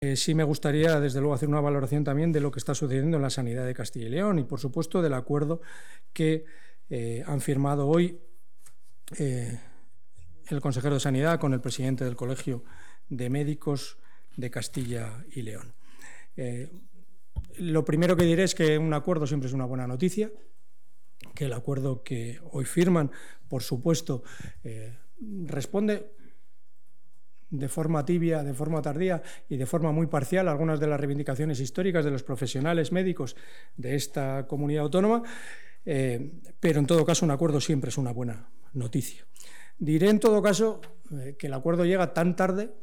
Sí me gustaría, desde luego, hacer una valoración también de lo que está sucediendo en la sanidad de Castilla y León y, por supuesto, del acuerdo que han firmado hoy el consejero de Sanidad con el presidente del Colegio de Médicos de Castilla y León. Lo primero que diré es que un acuerdo siempre es una buena noticia, que el acuerdo que hoy firman, por supuesto, responde de forma tibia, de forma tardía y de forma muy parcial a algunas de las reivindicaciones históricas de los profesionales médicos de esta comunidad autónoma, pero en todo caso un acuerdo siempre es una buena noticia. Diré en todo caso que el acuerdo llega tan tarde,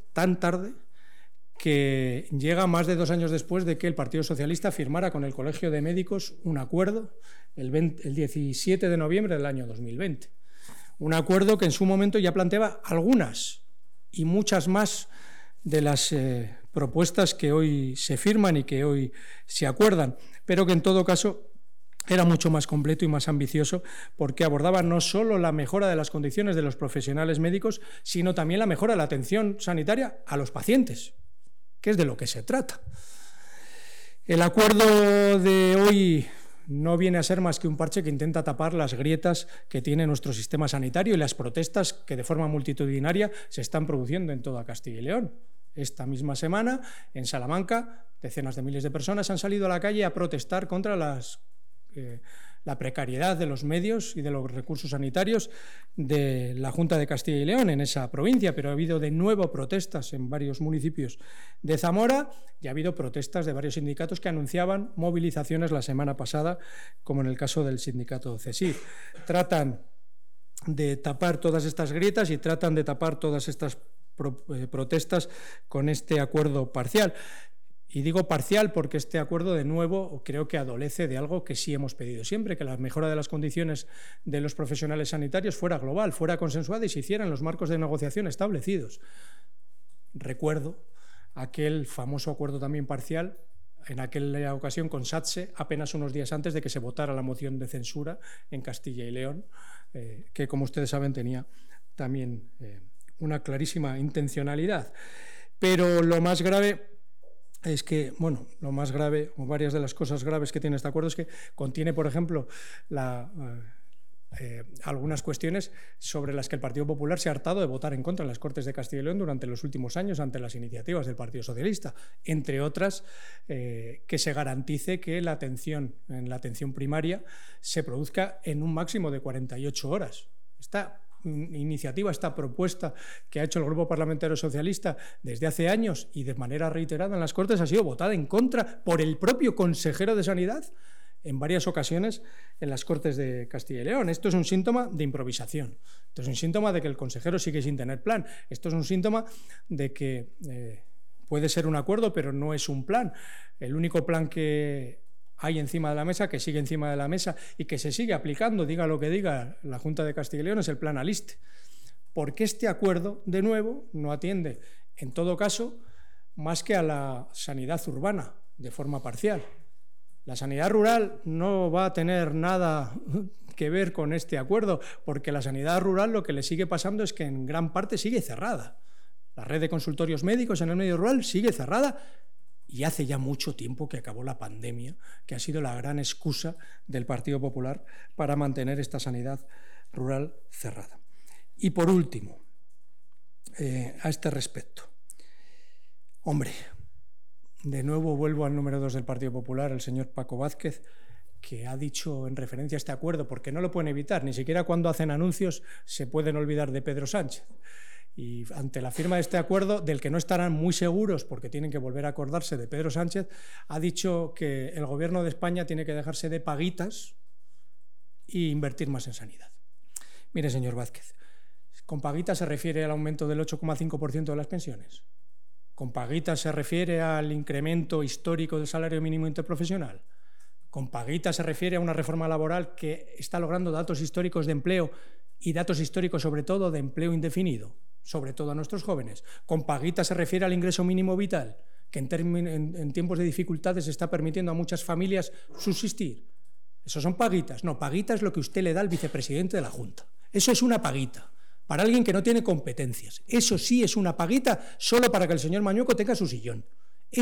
que llega más de 2 años después de que el Partido Socialista firmara con el Colegio de Médicos un acuerdo el 17 de noviembre del año 2020. Un acuerdo que en su momento ya planteaba algunas y muchas más de las propuestas que hoy se firman y que hoy se acuerdan, pero que en todo caso era mucho más completo y más ambicioso porque abordaba no solo la mejora de las condiciones de los profesionales médicos, sino también la mejora de la atención sanitaria a los pacientes, que es de lo que se trata. El acuerdo de hoy no viene a ser más que un parche que intenta tapar las grietas que tiene nuestro sistema sanitario y las protestas que de forma multitudinaria se están produciendo en toda Castilla y León. Esta misma semana, en Salamanca, decenas de miles de personas han salido a la calle a protestar contra la precariedad de los medios y de los recursos sanitarios de la Junta de Castilla y León en esa provincia, pero ha habido de nuevo protestas en varios municipios de Zamora y ha habido protestas de varios sindicatos que anunciaban movilizaciones la semana pasada, como en el caso del sindicato CESIF. Tratan de tapar todas estas grietas y tratan de tapar todas estas protestas con este acuerdo parcial. Y digo parcial porque este acuerdo, de nuevo, creo que adolece de algo que sí hemos pedido siempre, que la mejora de las condiciones de los profesionales sanitarios fuera global, fuera consensuada y se hiciera en los marcos de negociación establecidos. Recuerdo aquel famoso acuerdo también parcial, en aquella ocasión con SATSE, apenas unos días antes de que se votara la moción de censura en Castilla y León, que, como ustedes saben, tenía también una clarísima intencionalidad. Pero lo más grave es que, bueno, lo más grave, o varias de las cosas graves que tiene este acuerdo es que contiene, por ejemplo, algunas cuestiones sobre las que el Partido Popular se ha hartado de votar en contra en las Cortes de Castilla y León durante los últimos años ante las iniciativas del Partido Socialista, entre otras, que se garantice que en la atención primaria se produzca en un máximo de 48 horas. Esta iniciativa, esta propuesta que ha hecho el Grupo Parlamentario Socialista desde hace años y de manera reiterada en las Cortes ha sido votada en contra por el propio consejero de Sanidad en varias ocasiones en las Cortes de Castilla y León. Esto es un síntoma de improvisación, esto es un síntoma de que el consejero sigue sin tener plan, esto es un síntoma de que puede ser un acuerdo pero no es un plan. El único plan que hay encima de la mesa, que sigue encima de la mesa y que se sigue aplicando, diga lo que diga la Junta de Castilla y León, es el plan Aliste. Porque este acuerdo, de nuevo, no atiende, en todo caso, más que a la sanidad urbana, de forma parcial. La sanidad rural no va a tener nada que ver con este acuerdo, porque la sanidad rural lo que le sigue pasando es que en gran parte sigue cerrada. La red de consultorios médicos en el medio rural sigue cerrada, y hace ya mucho tiempo que acabó la pandemia, que ha sido la gran excusa del Partido Popular para mantener esta sanidad rural cerrada. Y por último, a este respecto, hombre, de nuevo vuelvo al número 2 del Partido Popular, el señor Paco Vázquez, que ha dicho en referencia a este acuerdo, porque no lo pueden evitar, ni siquiera cuando hacen anuncios se pueden olvidar de Pedro Sánchez. Y ante la firma de este acuerdo, del que no estarán muy seguros porque tienen que volver a acordarse de Pedro Sánchez, ha dicho que el Gobierno de España tiene que dejarse de paguitas e invertir más en sanidad. Mire, señor Vázquez, ¿con paguitas se refiere al aumento del 8,5% de las pensiones? ¿Con paguitas se refiere al incremento histórico del salario mínimo interprofesional? ¿Con paguitas se refiere a una reforma laboral que está logrando datos históricos de empleo y datos históricos sobre todo de empleo indefinido, sobre todo a nuestros jóvenes? Con paguitas se refiere al ingreso mínimo vital, que en tiempos de dificultades está permitiendo a muchas familias subsistir. ¿Eso son paguitas? No, paguita es lo que usted le da al vicepresidente de la Junta. Eso es una paguita, para alguien que no tiene competencias. Eso sí es una paguita solo para que el señor Mañueco tenga su sillón.